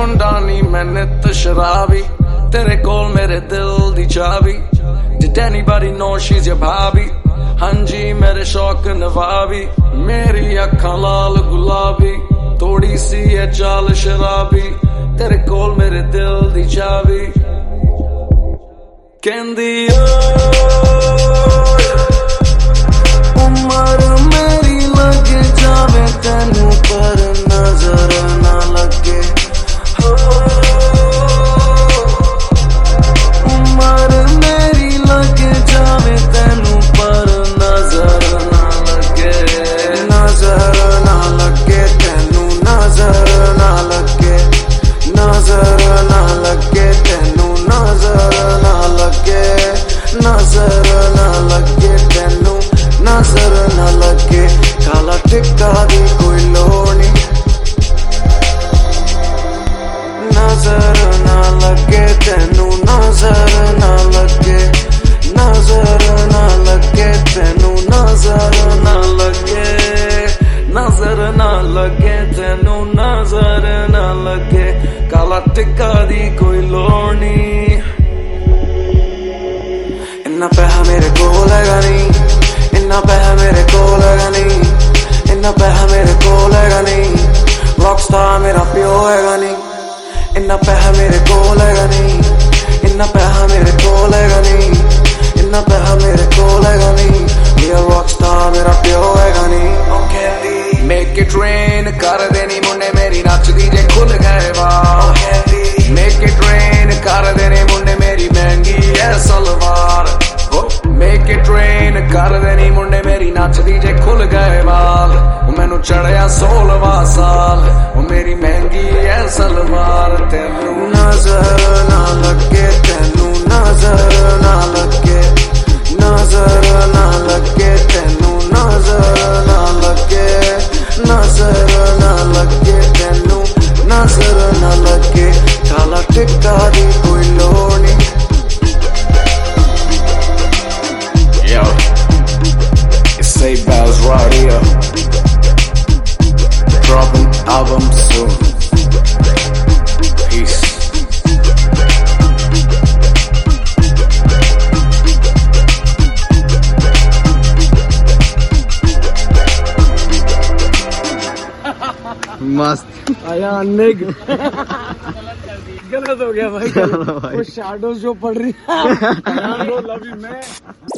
मुंडा नी मैंने तो शराबी तेरे कोल मेरे दिल दी चाबी Did anybody know she's your भाभी हाँ जी मेरे शौक नवाबी मेरी अखां लाल गुलाबी थोड़ी सी है चाल शराबी तेरे कोल मेरे दिल दी चाबी कहंदी उमर मेरी लगे जावे तेनू पर नजर ना लगे उमर मेरी लगे जावे तेनू पर नजर ना लगे नजर ना लगे तेनू नजर ना लगे नजर ना लगे तेनू नजर ना लगे नजर ना लगे तेनू नजर ना लगे काला टिक्का दी कोई लोड़ नहीं नजर ना लगे तेनू नजर ना लगे नजर ना लगे तेनू नजर ना लगे नजर ना लगे तेनू नजर ना लगे काला टिक्का दी कोई लोड़ नहीं इन्ना पैसा मेरे कोल हैगा नहीं इन्ना पैसा मेरे कोल हैगा नहीं इन्ना पैसा मेरे कोल हैगा नहीं रॉकस्टार मेरा प्यो हैगा नहीं इन्ना पैसा मेरे कोल हैगा नहीं इन्ना पैसा मेरे कोल हैगा नहीं इन्ना पैसा मेरे कोल हैगा नहीं मेरा रॉकस्टार मेरा प्यो हैगा नहीं मेक इट रेन कर देनी मुन्ने मेरी नचदी जे खुल गए वाल मेक इट रेन कर देने मुन्ने मेरी महंगी है सलवार मेक इट रेन कर देनी मुंडे मेरी नचदी जे खुल गए वाल मैनू चढ़िया 16वां साल मेरी महंगी है सलवार तेनू नजर ना लगे तेनू नजर ना लगे नजर ना लगे तेनू नजर ना लगे नजर ना लगे तेनू नजर ना लगे काला टिक्का दी कोई लोड़ नहीं Yo, it's Say Bells right here. Dropping album soon. Peace. मस्त आया निग गलत हो गया भाई वो शैडोज जो पड़ रही है लव यू मैं